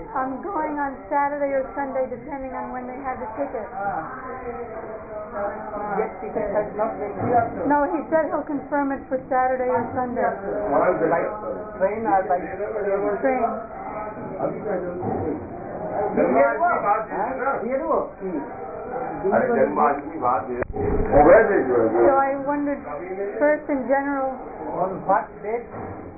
I'm going on Saturday or Sunday, depending on when they have the ticket. Yet ticket has not been. No, he said he'll confirm it for Saturday or Sunday. By train or by Train. So I wondered, first in general, on what date?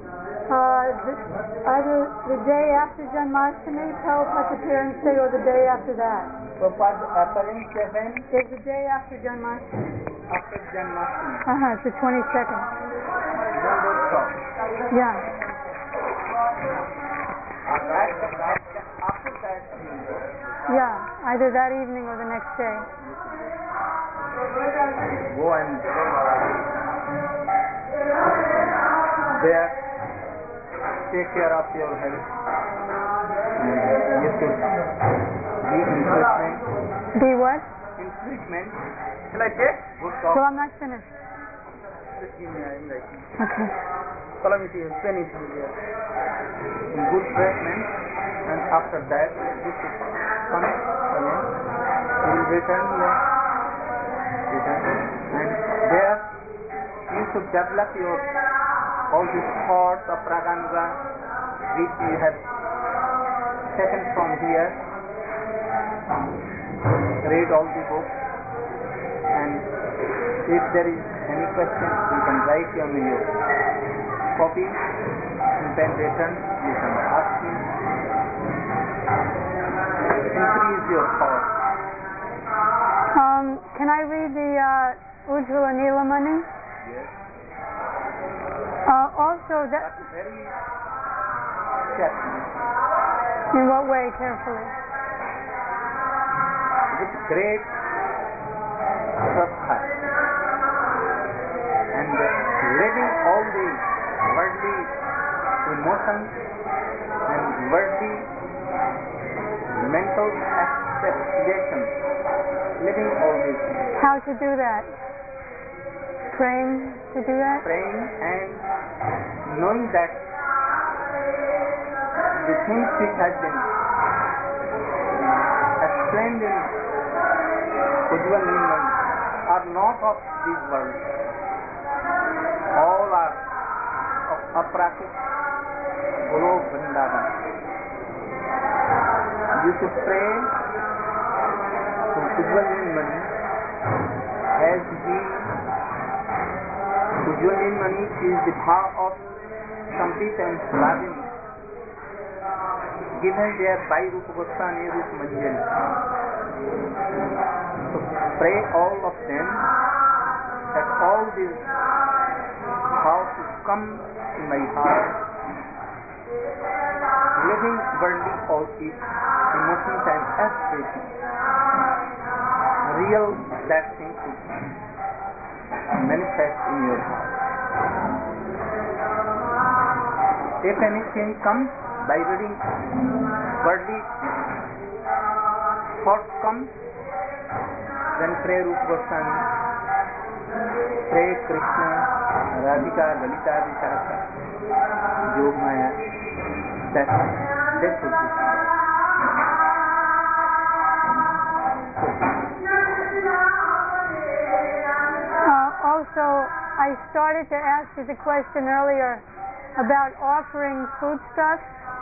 either the day after Janmashtami, Prabhupada appearance day, or the day after that. Prabhupada appearance when? It's the day after Janmashtami. After Janmashtami. It's the 22nd. Yeah. After that. Yeah, either that evening or the next day. Go and there take care of your health. You should be in treatment. Be what? In treatment. Shall I take? Good talk. Well, I'm not finished. Just give me, I'm writing. Okay. Calamity is pen is there. In good treatment, and after that, you should come again. You will return here. And there, you should develop your all these thoughts of Raganuga which you have taken from here. Read all the books, and if there is any question, you can write on your copy, and then return, you can ask him. Increase your thoughts. Can I read the Ujjvala Nilamani? Yes. Also, that. But very carefully. In what way, carefully? With great Shraddha. And letting all the worldly emotions and worldly mental expectations, letting all these things. How to do that? Praying to do that? Praying and knowing that the things which have been explained in Ujjvala Nilamani are not of this world. All are of Aprakrit Golok Vrindavan. You should pray to Ujjvala Nilamani as he Ujjvala Nilamani is the power of Sampita and Slavini given there by Rupa Goswami and Rupa Manjari. So pray all of them that all these powers to come in my heart, living worldly all its emotions and aspirations. Real that thing should manifest in your heart. If anything comes by reading worldly thoughts come, then pray Rupa Goswami, pray Krishna, Radhika, Lalita, Vishaka, Yog Maya, that should be. Also, I started to ask you the question earlier about offering foodstuffs.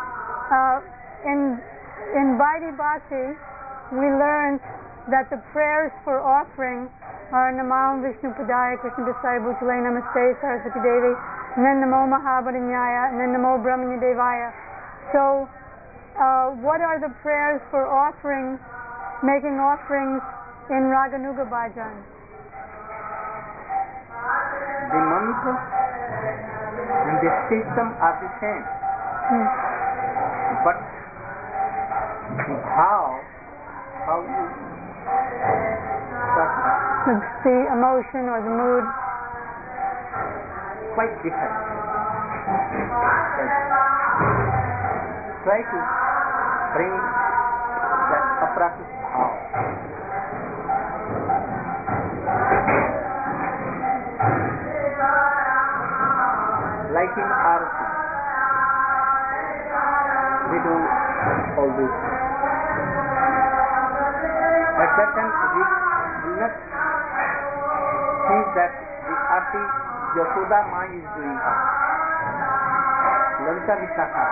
In Vaidhi Bhakti, we learned that the prayers for offering are Namam Vishnu Padaya Krishna Dasaya Bhutale Namaste Saraswati Devi, and then Namo Mahabharanyaya, and then Namo Brahmanya Devaya. So, what are the prayers for offerings, making offerings in Raganuga Bhajan? The mantra and the system are the same. But how you the emotion or the mood? Quite different. Try to bring that aprakrit bhav. Like in Arati, we do all these things. At that time, we will not think that the arti Yashoda Ma is doing art. Lalita Vishakha.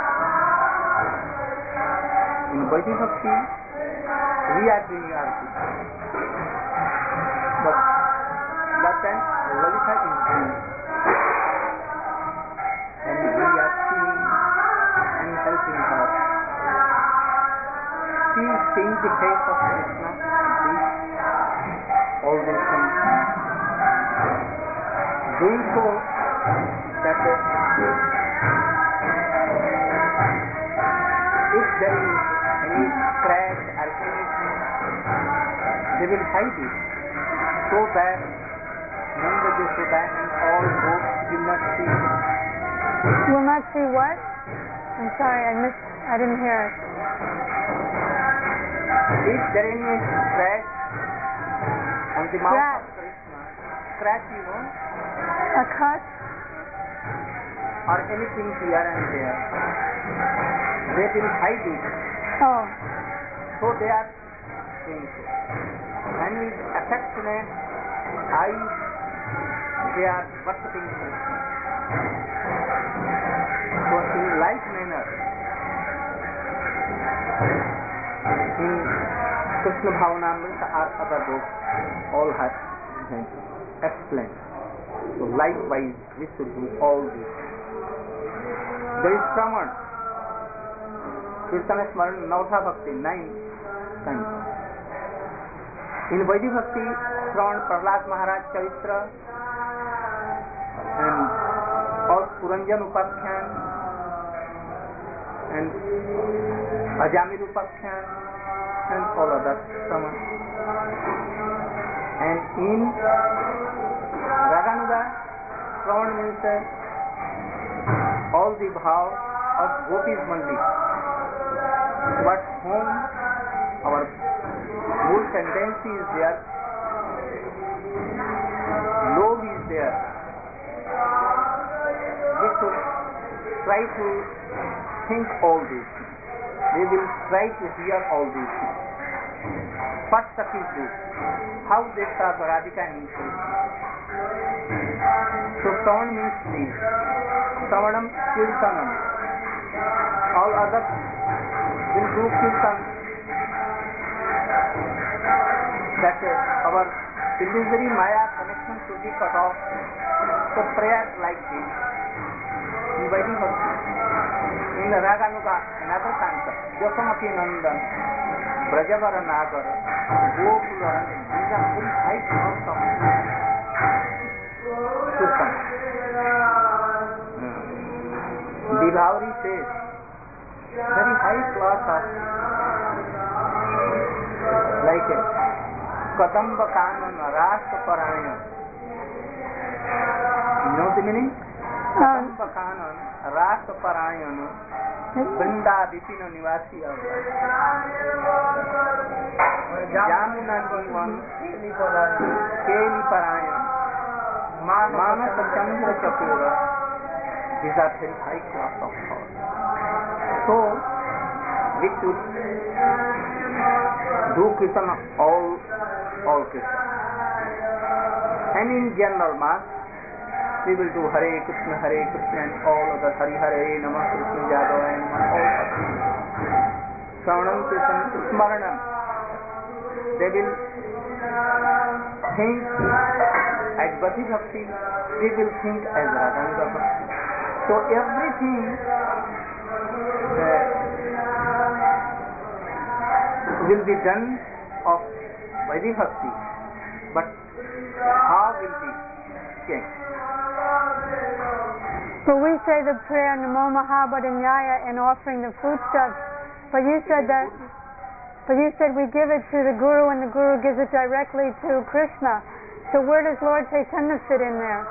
In Vaidhi Bhakti, we are doing arti. But that time, Lalita is doing. And we are seeing and helping her. She is seeing the face of Krishna, all these things. Doing so that if there is any scratch or anything, they will hide it so that Nanda Yashoda and all those will not see it. Will not see what? I'm sorry, I didn't hear it. If there is any scratch on the mouth of Krishna, scratch, you know, a cut, or anything here and there, they will hide it. Oh. So they are doing so. And with affectionate eyes, they are worshipping Krishna. So in like manner, in Krishna Bhavanamrita or other books, all have explained. So likewise, we should do all this. There is Shravan, Kirtana Smaran, Nautha Bhakti, 9 times. In Vaidhi Bhakti, Shravan, Prahlad Maharaj Charitra, and all Puranjan Upakhyan, and Ajamil Upakhyan, and all other Shravan. And in Raganuga, Shravan means all the bhav of Gopis Mandi, but whom our whole tendency is there, love is there. We should try to think all these things. We will try to hear all these things. First step is this: how they serve Radhika and Krishna. So Shravan means this. Shravanam Kirtanam. All others will do Kirtan. That our illusory Maya connection should be cut off. So prayer like this. In Vaidhi Bhakti, in Raganuga, another concept. Josamati Nandan, Brajavara Nagar, Gokula, these are very high class of Kirtan. Divauri says, very high class of, like Kadamba Kanan, Rashtra Parayan. You know the meaning? Kadamba Kanan, Rashtra Parayan, Vrinda Vipino Nivasi Avra. Jamuna Jivan, Keli Parayan, Manasa Chandra Chapura. These are very high class of thought. So, we should do Kirtan all Kirtan. And in general mass, we will do Hare Krishna, and all other Hari Hare, Namah Krishna Jadava, and all other. Shravanam Kirtan Smaranam. They will think as Bhakti Bhakti, we will think as Radhanuga Bhakti. So everything will be done of Vaidhi Bhakti, but how will be changed? So we say the prayer Namo Mahabodhinyaya and offering the foodstuffs, but you said we give it to the Guru and the Guru gives it directly to Krishna. So where does Lord Chaitanya fit in there?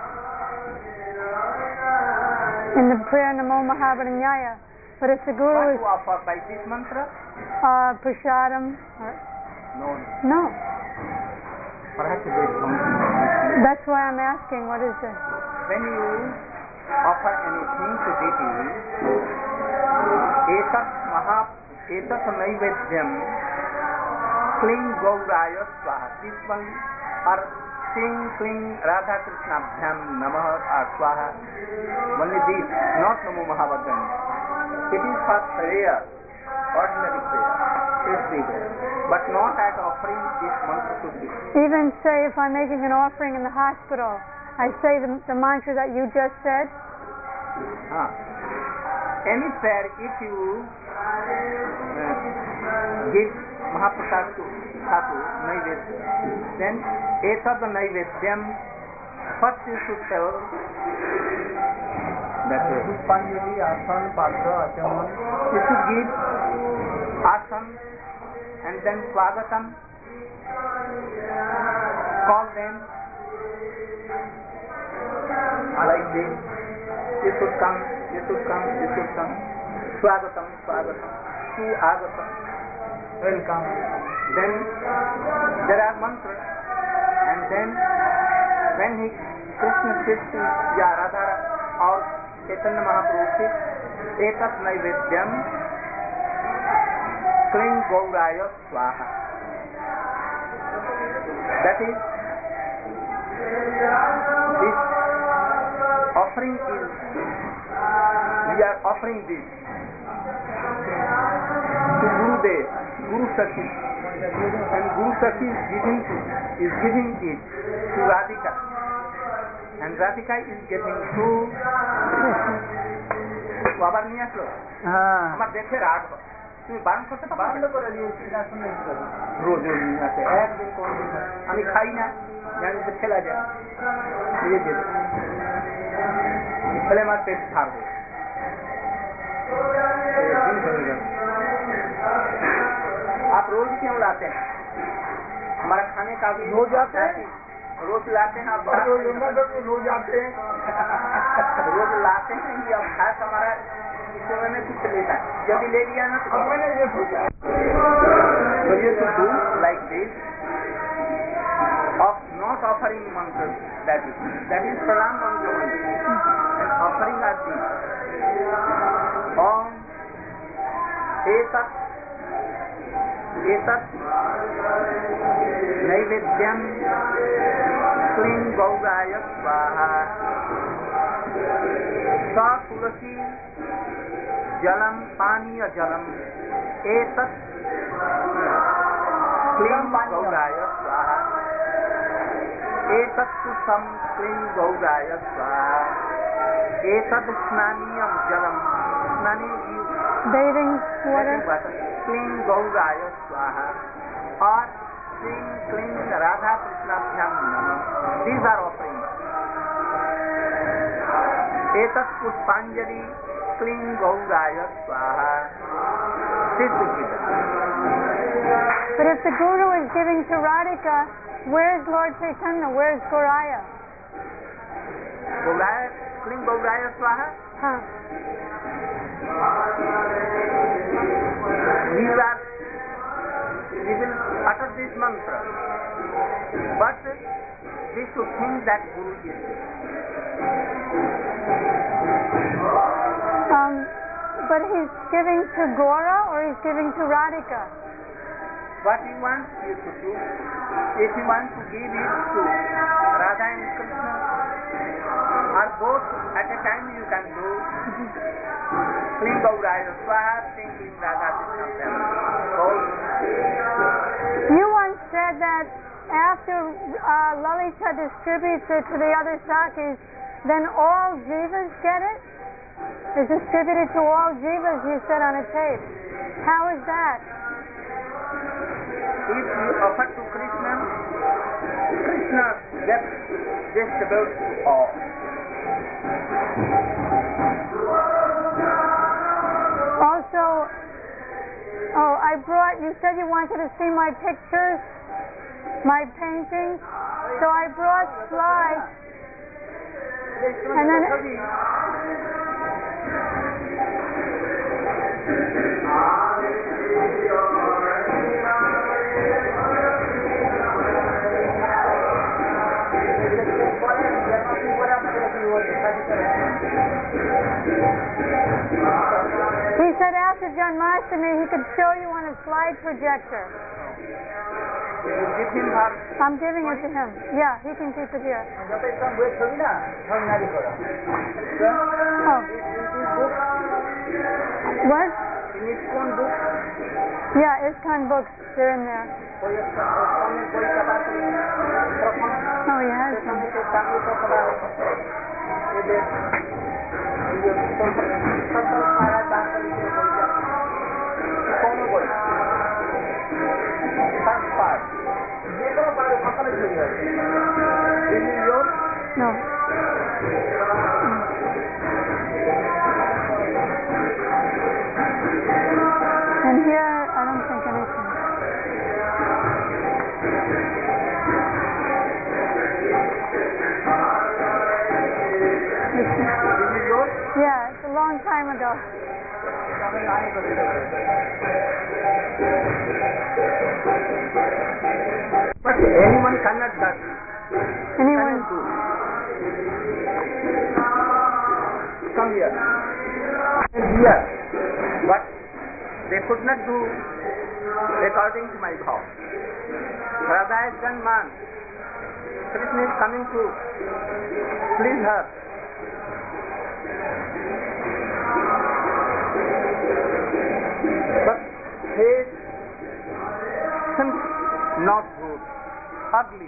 In the prayer Namo Mahabodhinyaya. But if the Guru is offer by this mantra? Prasadam. No. Perhaps there is something. That's why I'm asking, what is it? When you offer anything to deity, etat etat naivedyam Kling Gauraya Swaha. This one are saying Kling Radha Krishna Bhyam Namah or Swaha. Only this, not Namo Mahabhadran. It is for prayer, ordinary prayer, every day. But not as offering, this mantra should be. Even say if I'm making an offering in the hospital, I say the mantra that you just said? Any prayer, if you give Mahaprasad to Thaku, Naivedya, then etat Naivedyam, first you should tell that Pushpanjali, Asan, Patra, Achaman. you should give Asan and then Swagatam, call them like this. You should come, you should come, you should come. Swagatam, Swagatam, Suagatam, Welcome. then there are mantras, and then when he Krishna Krishna ya Radha or Chaitanya Mahaprabhu says etat naivedyam Kling Gauraya Swaha. That is, this offering is, we are offering this to Gurudev, Guru Sakhi, and Guru Sakhi is giving it to Radhika, and Radhika is giving to আবার নিয়ে আসলো আমার দেখে রাখবো তুমি বারণ করতে পারো রোজ নিয়ে আসে একদিন কোনদিন আমি খাই না জানি যে ফেলা যায় দিয়ে দেবে ফেলে আমার পেট ছাড়বে आप रोज क्यों लाते हैं? हमारा खाने का भी रोज आते हैं, रोज लाते हैं आप रोज आते हैं रोज लाते हैं ये अभ्यास हमारा इस समय में कुछ लेता है जब भी ले लिया ना तो मैंने ये सोचा so you should do like this of not offering mantras, that is pranam mantra only, and offering are these om etat naivedyam Kling Gauraya Swaha sa tulasi jalam paniya jalam etat Kling Gauraya Swaha etat tusam Kling Gauraya Swaha etat snaniyam jalam snani Bathing water? Kling Gauraya Swaha or Kling Radha Krishna Bhyam Namah. These are offerings. Etat Pushpanjali Kling Gauraya Swaha. This would be done. But if the Guru is giving to Radhika, where's Lord Chaitanya? Where's Gauraya? Gauraya, Kling Gauraya Swaha. We will utter this mantra, but we should think that Guru is there. But he's giving to Gaura or he's giving to Radhika? What you want, you should do. If you want to give it to Radha and Krishna, or both at a time, you can do Kling Gauraya Swaha, Kling Radha Krishna. You once said that after Lalita distributes it to the other Sakis, then all jivas get it? It's distributed to all jivas, you said on a tape. How is that? If you offer to Krishna, Krishna gets distributed all. Also, you said you wanted to see my pictures, my paintings, so I brought slides, and then he said after Janmashtami, he could show you on a slide projector. You give him her. I'm giving it to him. Yeah, he can keep it here. Oh. What? In his own book. Yeah, ISKCON books, they're in there. Oh, he has them. No. And here, I don't think anything. Yeah, it's a long time ago. But anyone cannot touch. Anyone? Come here. Here. But they could not do according to my vow. Radha has done man. Krishna is coming to please her. But his seems not good. Ugly.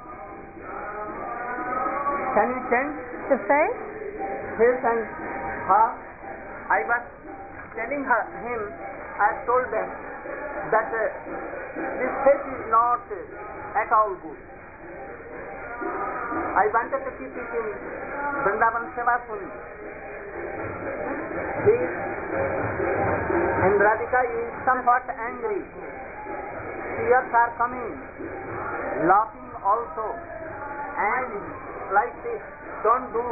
Can you change The face? his and her? I was telling him, I told them that this face is not at all good. I wanted to keep it in Vrindavan Seva Suni. And Radhika is somewhat angry. Tears are coming, laughing also, and like this, don't do.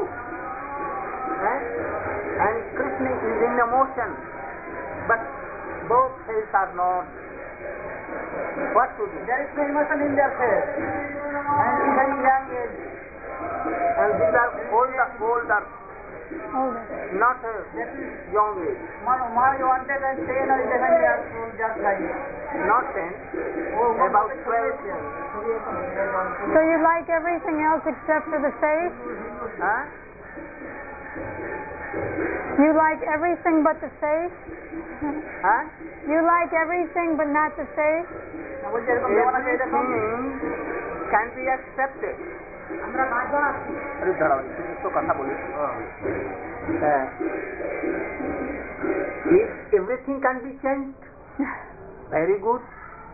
And Krishna is in emotion, but both faces are not. What to do? There is no emotion in their face, and very young age, and these are older. Not young age. You wanted and 10 or 11 years old, just like Not 10, about 12. So you like everything else except for the face? Huh? You like everything but the face? Huh? You like everything but not the face? Everything can be accepted. If everything can be changed, very good.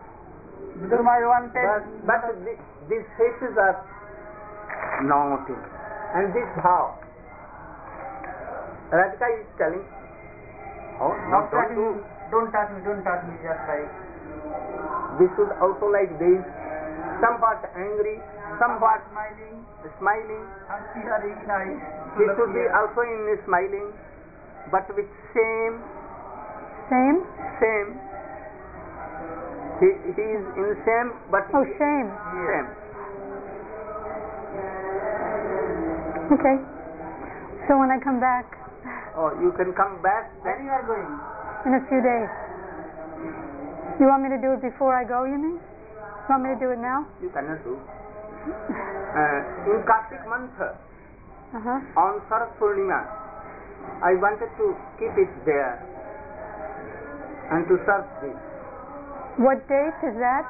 But these faces are not in. And this how? Radhika is telling, oh, no, don't touch me, just like. This is also like this, somewhat angry, somewhat smiling. He should be also in smiling, but with same. He is in same, but Oh, shame. same. Okay. So when I come back Oh, you can come back. When you are going? in a few days, you want me to do it before I go, you mean? You want me to do it now? You cannot do. In Kartik month, Uh-huh. on Sarat Purnima, I wanted to keep it there and to serve this. What date is that?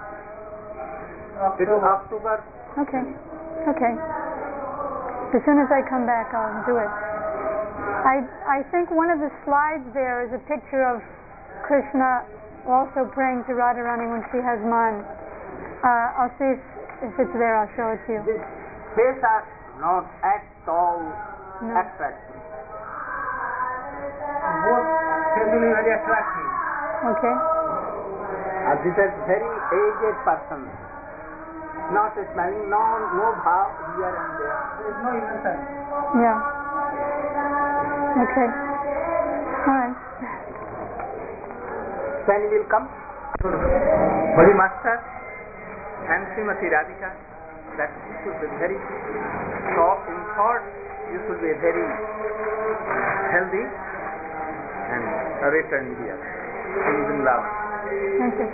It is October. Okay. Okay. As soon as I come back, I'll do it. I think one of the slides there is a picture of Krishna also praying to Radharani when she has man. I'll see if it's there. I'll show it to you. These faces are not at all No. attractive. Both physically very attractive. Okay. This is very aged person. Not smiling, no bhav here and there. There is no emotion. Yeah. Okay. All right. When will come? Holy Master and Srimati Radhika, that you should be very soft in thought, you should be very healthy, and Western India in Vrindavan. Thank you.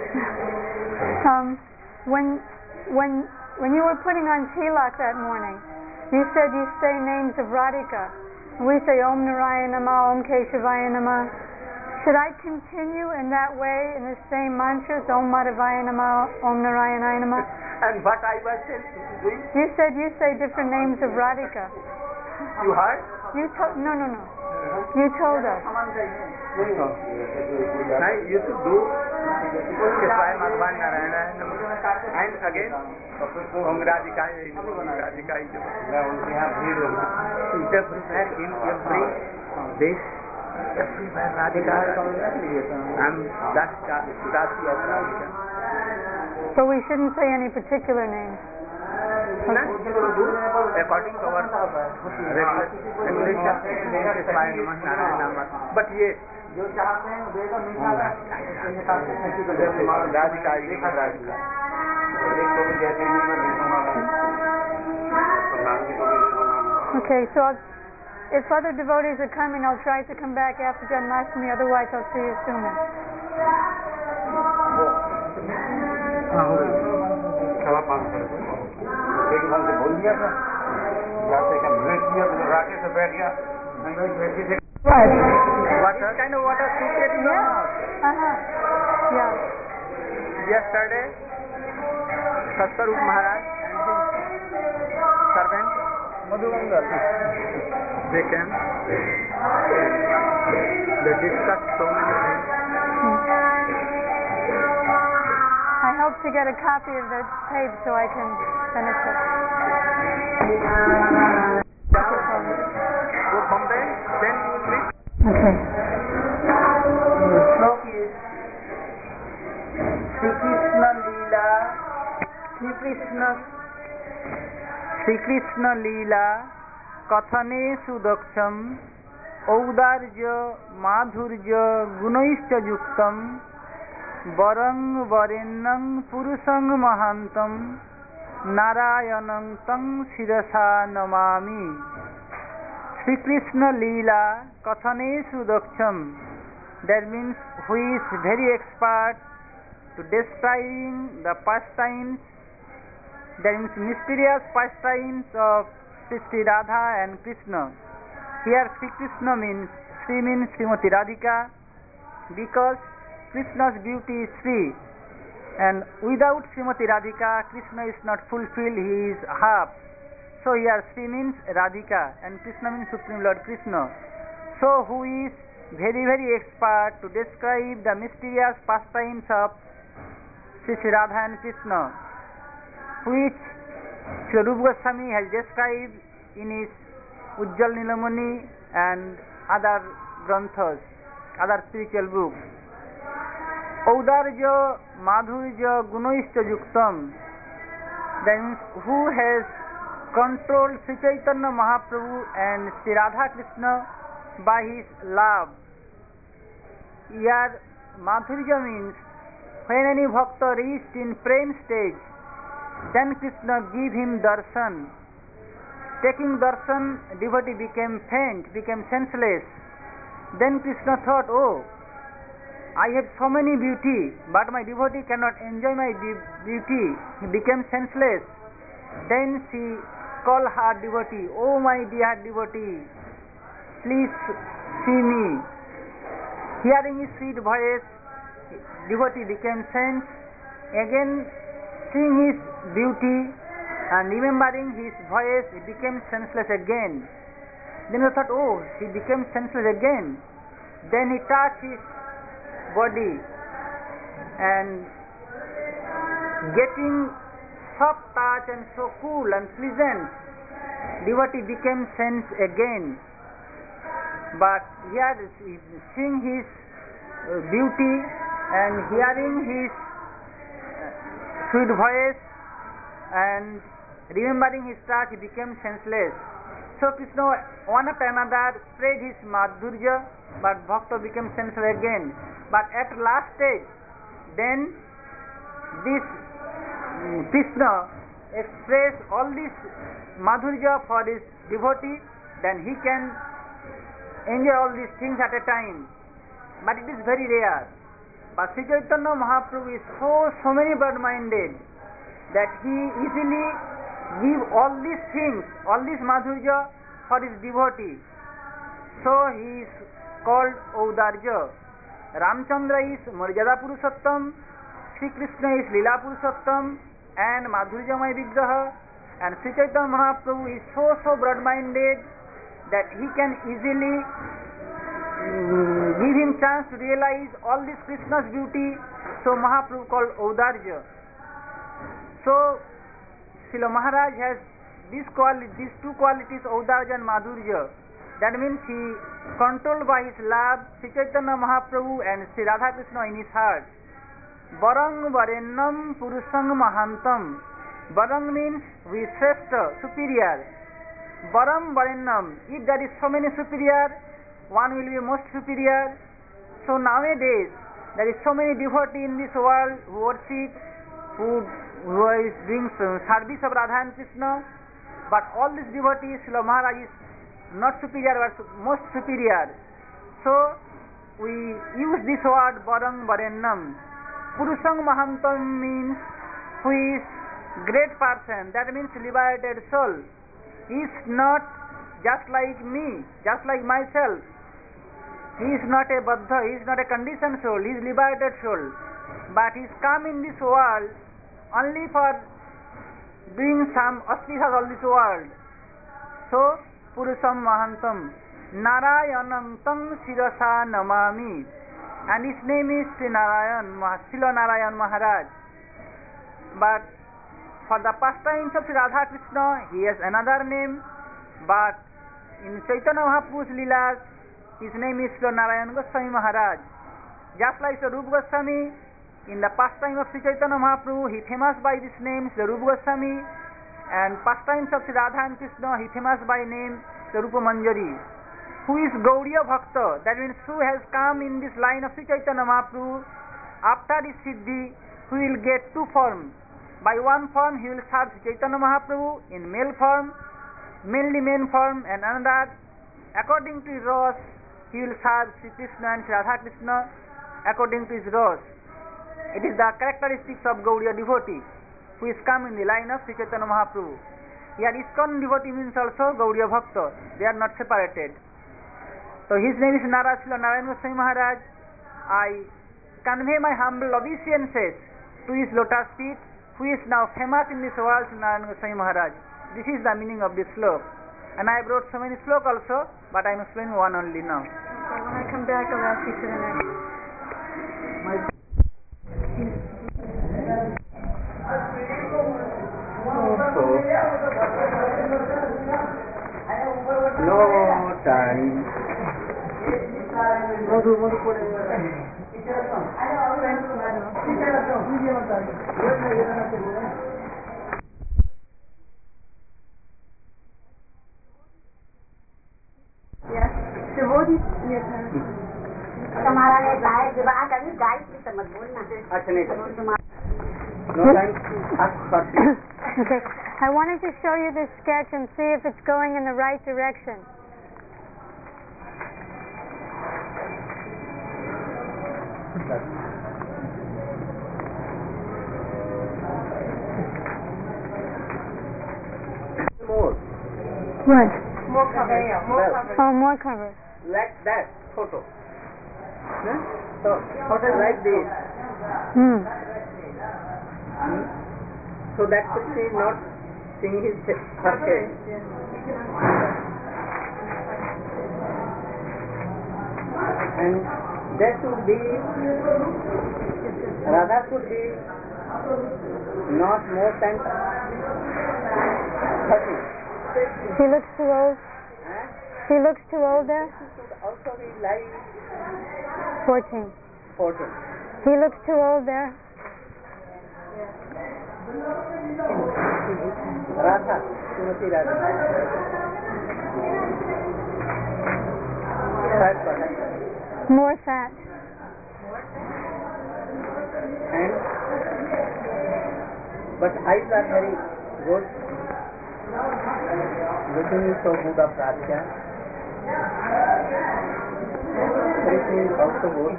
When you were putting on tilak that morning, you said you say names of Radhika. We say Om Narayana Nama, Om Keshavaya Nama. Should I continue in that way, in the same mantras, Om Madhavaya Nama, Om Narayana Nama? And what I was doing? You said you say different names of Radhika. You heard? No. You told us. You should do Keshavaya Madhavaya Narayana Nama. And again, Om Radhikaya Nama, Radhikaya Nama. Everywhere in every this. Everywhere Radhika. I'm Dasi of Radhika. So we shouldn't say any particular names. According to our regulation, but yes, okay, so if other devotees are coming, I'll try to come back after Janmashtami, otherwise I'll see you sooner. What kind of water secret you know? Yeah. Yesterday, Satsarup Maharaj and his servant Madhuvangal, they came. They discussed so many things. I hope to get a copy of the tape so I can finish it. Go Bombay, then you will meet. Okay. The slok is Sri Krishna Leela, Sri Krishna Leela, Kathane Sudaksham, Audarja, Madhurja, Gunaishcha Yuktam, Varang Varenang Purusang Mahantam, Narayanang Tang Shirasa Namami. Sri Krishna Leela Kathane Sudaksham. That means who is very expert to describing the pastimes, that means mysterious pastimes of Sri Radha and Krishna. Here Sri Krishna means Srimati Radhika, because Krishna's beauty is Sri, and without Srimati Radhika, Krishna is not fulfilled, he is half. So here Sri means Radhika and Krishna means Supreme Lord Krishna. So who is very expert to describe the mysterious pastimes of Sri Radha and Krishna, which Sri Rupa Goswami has described in his Ujjal Nilamani and other granthas, other spiritual books. Audarja, Madhurja, Gunaishcha Yuktam, that means who has controlled Sri Chaitanya Mahaprabhu and Sri Radha Krishna by his love. Here Madhurja means when any bhakta reached in prem stage, then Krishna give him darshan. Taking darshan, devotee became faint, became senseless. Then Krishna thought, oh, I have so many beauty, but my devotee cannot enjoy my beauty. He became senseless. Then she called her devotee, oh my dear devotee, please see me. Hearing his sweet voice, devotee became sense. Again, seeing his beauty and remembering his voice, he became senseless again. Then he thought, oh, he became senseless again. Then he touched his body and getting soft touch and so cool and pleasant, devotee became sense again. But here seeing his beauty and hearing his sweet voice and remembering his touch, he became senseless. So Krishna one after another spread his madhurya, but Bhakta became senseless again. But at last stage, then this Krishna expressed all this madhurya for his devotee, then he can enjoy all these things at a time. but it is very rare. But Sri Chaitanya Mahaprabhu is so many broad-minded that he easily give all these things, all this madhurya for his devotee. So he is called Audarja. Ramchandra is Marjada Purushottam, Sri Krishna is Leela Purushottam and Madhurjamay Vigraha, and Sri Chaitanya Mahaprabhu is so broad-minded that he can easily give him chance to realize all this Krishna's beauty. So Mahaprabhu called Audarja. So Srila Maharaj has these two qualities, Audarja and Madhurya. That means he controlled by his love Sri Chaitanya Mahaprabhu and Sri Radha Krishna in his heart. Varang Varennam Purusang Mahantam. Varang means we Shrestha, superior. Varam Varennam, if there is so many superior, one will be most superior. So nowadays there is so many devotees in this world who worship, who is doing service of Radha and Krishna, but all these devotees, Srila Maharaj is not superior but most superior. So we use this word Varang Varennam. Purusang Mahantam means who is great person, that means liberated soul. He is not just like me, just like myself. He is not a baddha, he is not a conditioned soul, he is liberated soul. But he is come in this world only for doing some auspicious of this world. So, Purusam Mahantam, Narayanam Tam Sirasa Namami. And his name is Sri Narayan, Srila Narayan Maharaj. But for the pastimes of Sri Radha Krishna, he has another name, but in Chaitanya Mahaprabhu's Leelas, his name is Sri Narayan Goswami Maharaj. Just like Sri Rupa Goswami, in the pastime of Sri Chaitanya Mahaprabhu, he famous by this name, Sri Rupa Goswami, and pastimes of Sri Radha and Krishna, he famous by name, Sri Rupa Manjari. Who is Gauriya Bhakta, that means who has come in this line of Sri Chaitanya Mahaprabhu, after his Siddhi, who will get two forms. By one form he will serve Sri Chaitanya Mahaprabhu in male form, mainly main form, and another, according to his rasa, he will serve Sri Krishna and Sri Radha Krishna according to his rasa. It is the characteristics of Gauriya devotee who is come in the line of Sri Chaitanya Mahaprabhu. Here ISKCON devotee means also Gauriya Bhakta. They are not separated. So his name is Narayan Goswami Maharaj. I convey my humble obeisances to his lotus feet, who is now famous in this world, Narayan Goswami Maharaj. This is the meaning of this slok. And I wrote so many slok also, but I am explaining one only now. Okay, when I come back I'll ask you to the next. No time. तुम्हारा ने गाय विवाह कभी गाय की समझ बोलना। अच्छा नहीं no time. Okay, I wanted to show you this sketch and see if it's going in the right direction. More. What? More cover. More cover. Oh, more cover. Like that photo. Huh? So photo is like this. So that person is not seeing his first head. And that should be, Radha should be not more than 30. He looks too old. He looks too old there. Should also be like 14. 14. He looks too old there. Radha, Srimati Radha. Fat body. More fat. And but eyes are very good. Looking is so good of Radha. Krishna is also good.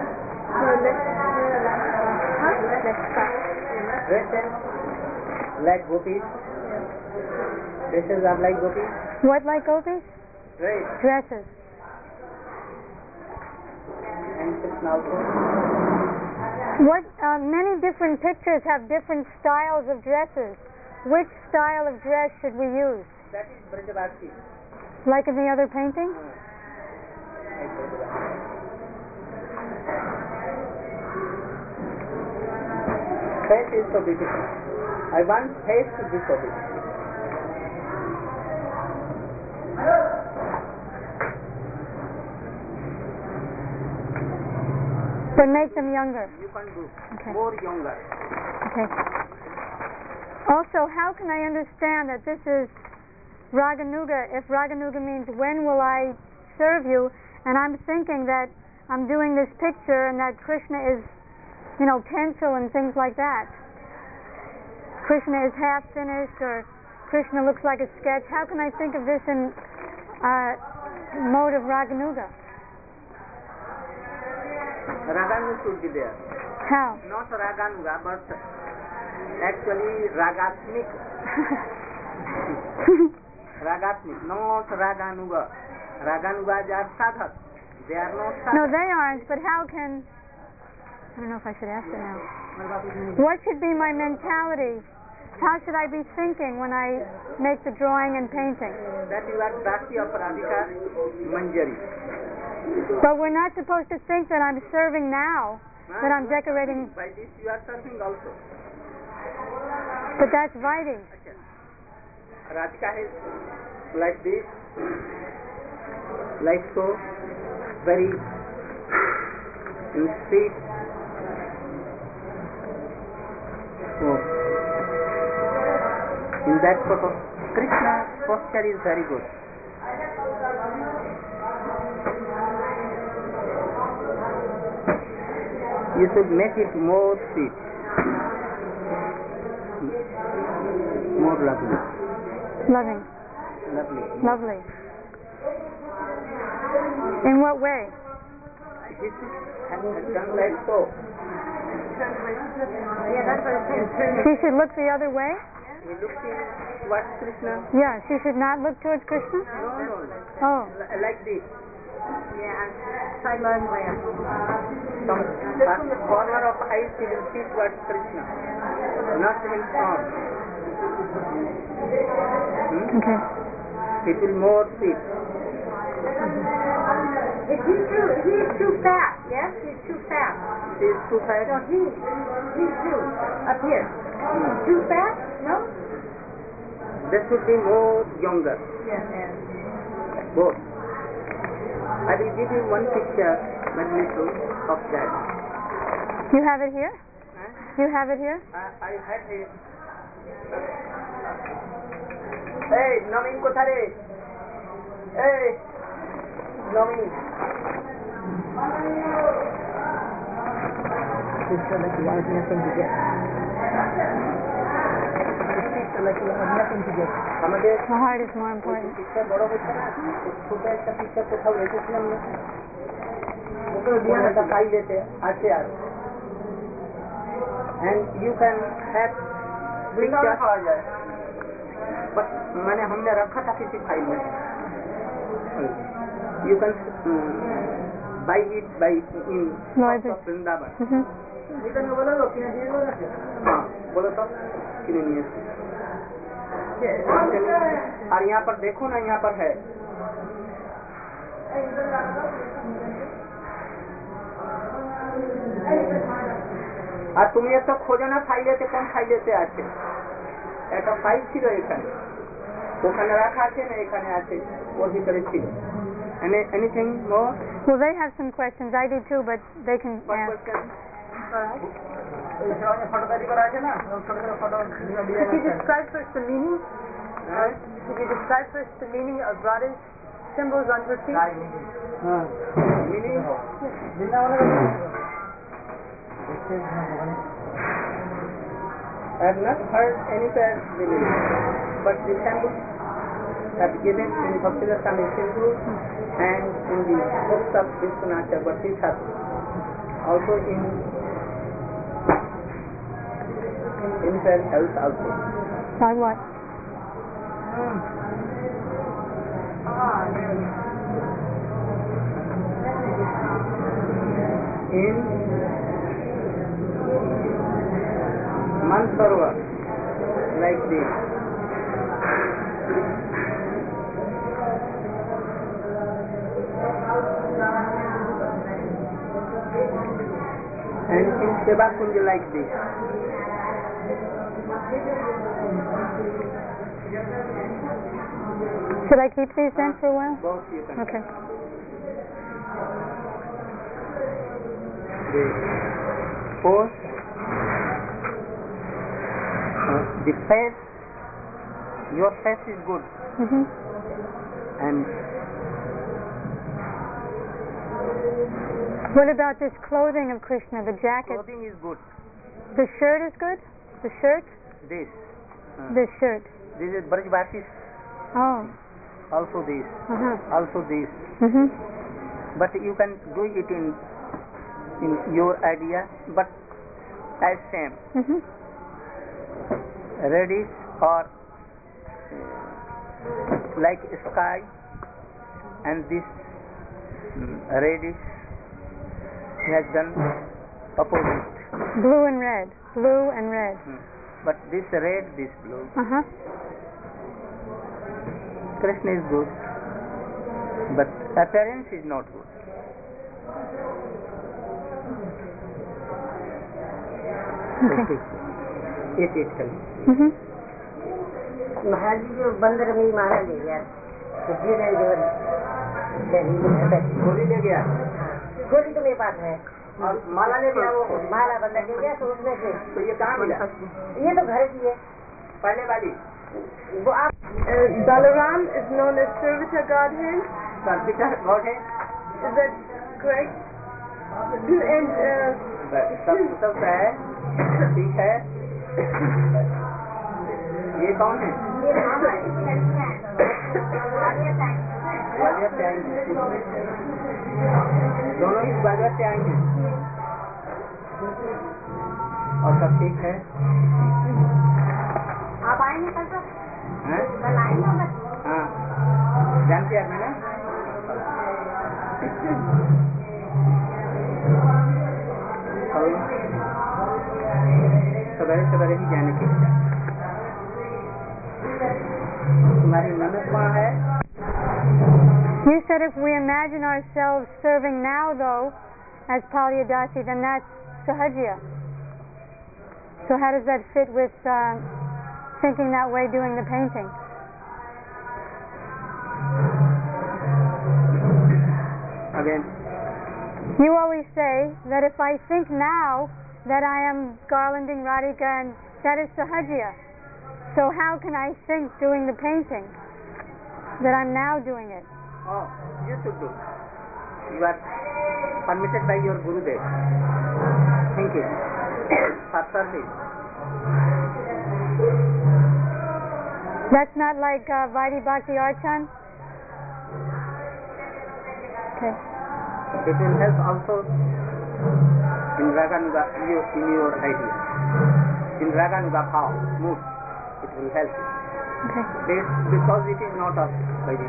Dresses like gopis. Dresses are like gopis. What like gopis? Right. Dresses. And Krishna also. What many different pictures have different styles of dresses. Which style of dress should we use? That is Brajavasi. Like in the other painting? Face is so beautiful. I want face to be so beautiful. But make them younger. You can do Okay. more younger. Okay. Also, how can I understand that this is Raganuga if Raganuga means when will I serve you? And I'm thinking that I'm doing this picture and that Krishna is, pencil and things like that. Krishna is half finished or Krishna looks like a sketch. How can I think of this in mode of Raganuga? Raganuga should be there. How? Not Raganuga, but actually Ragatmik. Ragatmik, not Raganuga. Raganugas are sadhak. They are not sadhak. No, they aren't, but how can... I don't know if I should ask it now. What should be my mentality? How should I be thinking when I make the drawing and painting? That you are Dasi of Radhika Manjari. But we're not supposed to think that I'm serving now, that I'm decorating... By this you are serving also. But that's writing. Radhika is like this, like so, very sweet. So, in that photo, Krishna's posture is very good. You should make it more sweet, more lovely. Loving. Lovely. Lovely. In what way? This is done like so. She should look the other way? He looks towards Krishna. Yeah, she should not look towards Krishna? No. Oh. Like this. Sideline lamp. Some corner of eyes he will see towards Krishna, not in front. Okay. It will more sweet. He's too fat, yes? He's too fat. She is too fat. No, he's too, up here. Too fat? No? This should be more younger. Yes. Both. I will give you one picture, magnitude of that. You have it here? You have it here? I had it. Hey, Naveen Kothare. Hey, Naveen. It's like you have nothing to get. It's like you have nothing to get. আমাদের The heart is more important. Picture বড় হচ্ছে না, ছোট একটা picture কোথাও রেখেছিলাম না, একটা ফাইলেতে আছে আর, and you can have picture पाया जाए, but मैंने हमने रखा था किसी फाइल में, you can buy it by in Lord, of Vrindavan. हाँ बोलो तो किने नहीं और यहाँ पर देखो ना, यहाँ पर है আর তুমি একটা খোঁজো না ফাইলেতে, কোন ফাইলেতে আছে, একটা ফাইল ছিল এখানে, ওখানে রাখা আছে না এখানে আছে, ওর ভিতরে ছিল। Anything more? Well, they have some questions. I do too, but they can What ask. question? Could you describe first the meaning? Could you describe first the meaning of Radha's symbols on her feet? Meaning? I have not heard any bad meaning, but the symbol have given in Bhakti-rasa Sindhu and in the books of Vishwanath Chakravarti Thakur, also in infant health also. By what? In Mansarovar, like this. And in Sevakunj like this. Should I keep these then for a while? Both you can. Okay. The pose, the face, your face is good, Mm-hmm. and What about this clothing of Krishna, the jacket? clothing is good. The shirt is good? The shirt? This, This shirt. this is Brajvasis, Oh. also this, Uh-huh. also this. Mm-hmm. But you can do it in your idea, but as same, Mm-hmm. reddish or like sky, and this reddish. He has done opposite. Blue and red. Blue and red. But this red, this blue. Uh-huh. Krishna is good, but appearance is not good. Okay. It helps. Mm-hmm. महाराज जी जो बंदर में ही मारा ले गया तो जिन जो गोली ले गया गोली तो मेरे पास है और माला ले गया वो, माला बंदर ले गया तो उसमें से तो ये कहाँ मिला? ये तो घर की है पहले वाली वो आप Balaram is known as Servitor Godhead. Servitor God है, Is that correct? And सब है, ठीक है। ये कौन है? ग्वालियर से आई हैं। दोनों ही ग्वालियर से आई हैं। और सब ठीक है? आप आएंगे कल तक? हैं? कल आएंगे? हाँ, जानते हैं मैंने? सवेरे सवेरे ही जाने के लिए। तुम्हारी ननद कहाँ है? You said if we imagine ourselves serving now, though, as Palyadasi, then that's Sahajya. So how does that fit with thinking that way, doing the painting? Again. You always say that if I think now that I am garlanding Radhika, and that is Sahajya. So how can I think doing the painting that I'm now doing it? Oh, you should do. You are permitted by your Gurudev. Think it. For service. That's not like Vaidhi Bhakti Archan? Okay. It will help also in Raganuga, in your idea. In Raganuga how, mood, it will help you. Okay. Because it is not of Vaidhi.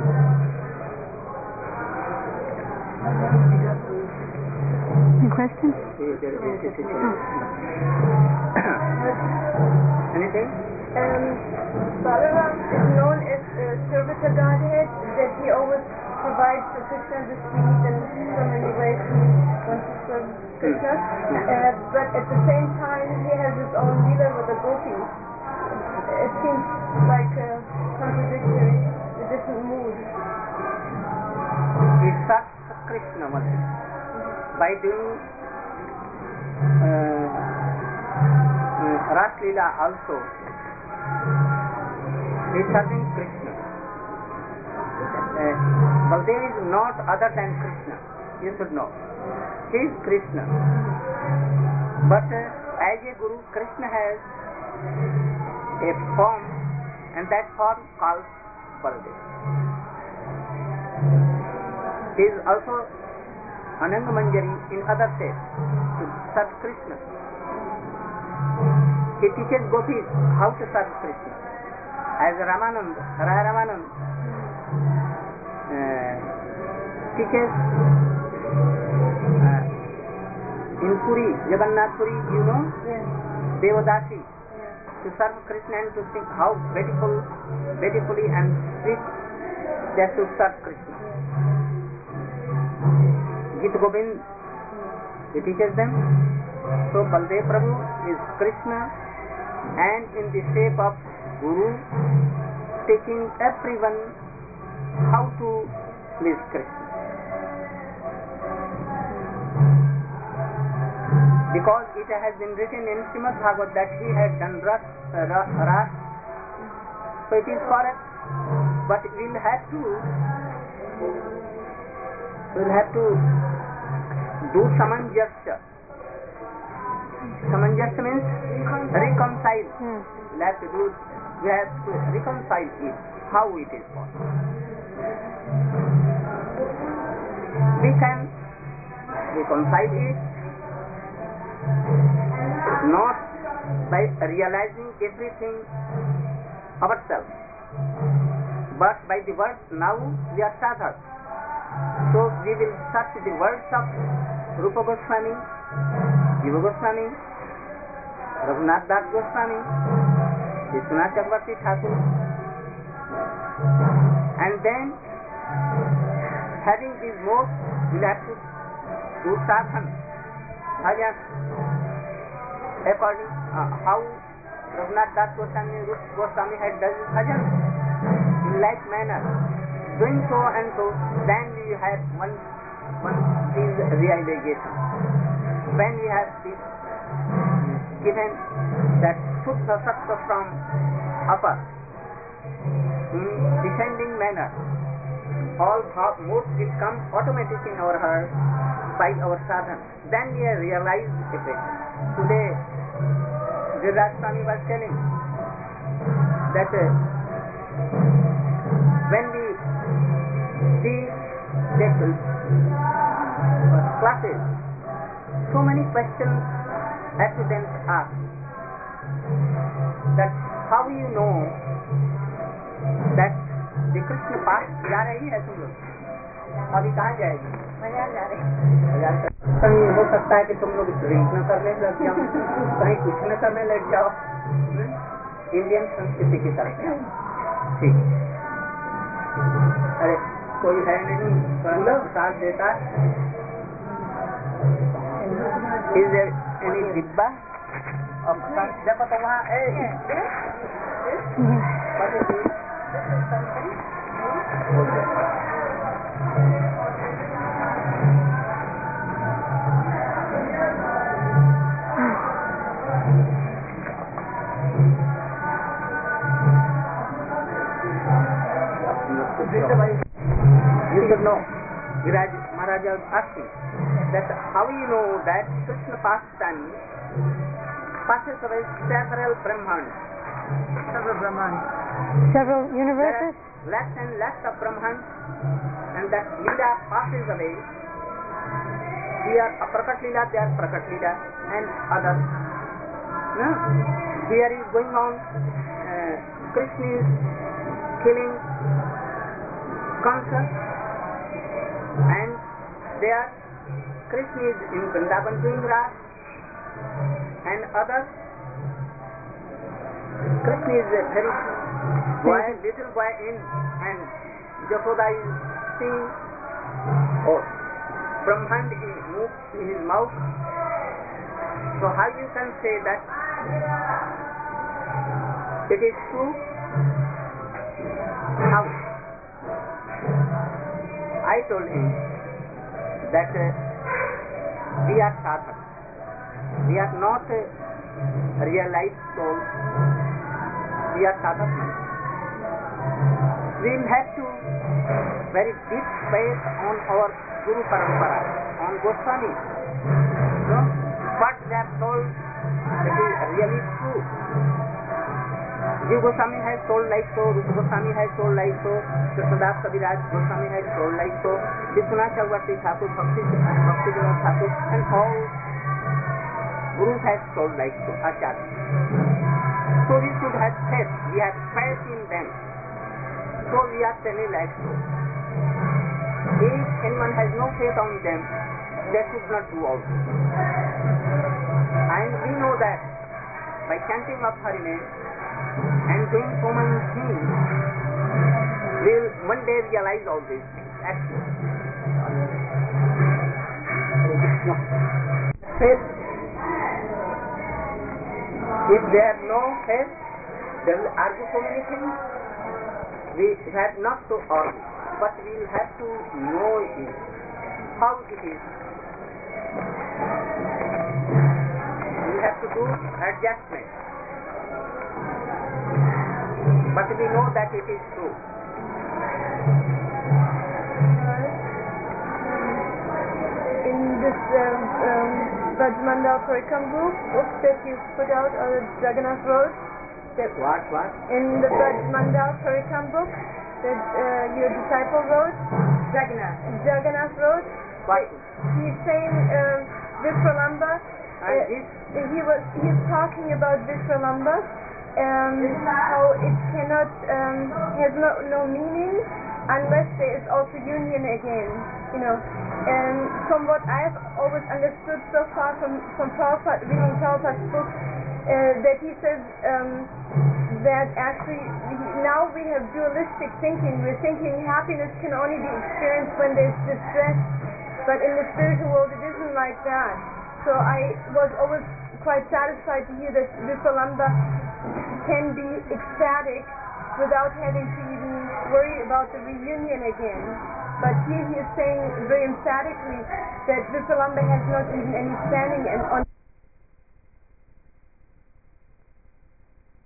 Any questions? Anything? Balaram is known as Servitor Godhead, that he always provides for Krishna the sweet and so many ways he wants to serve Krishna. But at the same time, he has his own leela with the gopis. It seems like contradictory, a different mood. It serves Krishna only. By doing Ras Leela also, he is serving Krishna. Baldev is not other than Krishna. You should know. He is Krishna. But as a Guru, Krishna has a form, and that form calls Baladev. He is also Ananga Manjari in other states to serve Krishna. He teaches gopis how to serve Krishna. As Ramanand, Radha Ramanand teaches in Puri, Jagannath Puri, you know, Yes. Devadasi, Yes. to serve Krishna and to sing how beautifully and sweet they should serve Krishna. Gita Govind, he teaches them. So Baldev Prabhu is Krishna and in the shape of Guru, teaching everyone how to please Krishna. Because it has been written in Srimad Bhagavad that he had done ras, so it is correct. But we'll have to do samanjasya. Samanjasya means reconcile. We have to reconcile it. How it is possible? We can reconcile it not by realizing everything ourselves, but by the words. Now we are sadhaks, so we will search the words of Rupa Goswami, Jiva Goswami, Raghunath Das Goswami, Vishwanath Chakravarti Thakur, and then having these modes, we will have to do sadhan, bhajan, according how Raghunath Das Goswami had done bhajan in like manner, doing so and so, then we have one is realization. When we have this given that Shuddha Sattva from upper in descending manner, all modes will come automatic in our heart by our sadhana. Then we realize everything. Today, Giriraj Swami was telling that when we see that classes, so many questions students ask that how you know that the Krishna path जा रही है तुम लोग, अभी कहाँ जाएगी? बाजार जा रहे। कहीं हो सकता है कि तुम लोग ड्रिंक न करने लग जाओ, कहीं कुछ न करने लग जाओ, इंडियन संस्कृति की तरफ। ठीक, अरे कोई है नहीं साथ देता? Is there any डिब्बा? देखो तो वहाँ you should know. Viraj Maharaj was asking that how you know that Krishna pastime passes away several Brahmans. Several universes? There are less and less of Brahmans, and that Leela passes away. We are Prakat Leela, they are Prakat Leela, and others. No? Here is going on, Krishna is killing Kansa, and there Krishna is in Vrindavan doing Ras, and others. Krishna is a very boy, little boy in, and Yashoda is seeing Brahman moves in his mouth. So how you can say that it is true? How? I told him that we are sadhaks. We are not realized souls. We are sadhaks. We will have to very deep faith on our Guru Parampara, on Goswami. So, what they have told, it is really true. Jiva Goswami has told like so, Rupa Goswami has told like so, Krishnadas Kaviraj Goswami has told like so, Vishwanath Chakravarti Thakur, Bhaktivedanta Thakur, and all Gurus has told like so, Acharya. So we should have faith. We have faith in them. So we are telling like so. If anyone has no faith on them, they should not do all this. And we know that by chanting of Hari name and doing so many things, we will one day realize all these things. Actually. Faith. If they have no faith, they will argue so many things. We have not to argue, but we will have to know it, how it is. We will have to do adjustment. But we know that it is true. In this Brajmandal Parikram group book that you put out, or Jagannath wrote, What? in the Brajmandal Parikram book that your disciple wrote, Jagannath wrote, What? he's saying Vipralamba, he's talking about Vipralamba, how it cannot, has no meaning unless there is also union again, you know. And from what I've always understood so far from Prabhupada, reading Prabhupada's book, that he says that actually now we have dualistic thinking. We're thinking happiness can only be experienced when there's distress, but in the spiritual world it isn't like that. So I was always quite satisfied to hear that Vipralamba can be ecstatic without having to even worry about the reunion again. But here he is saying very emphatically that Vipralamba has not even any standing and on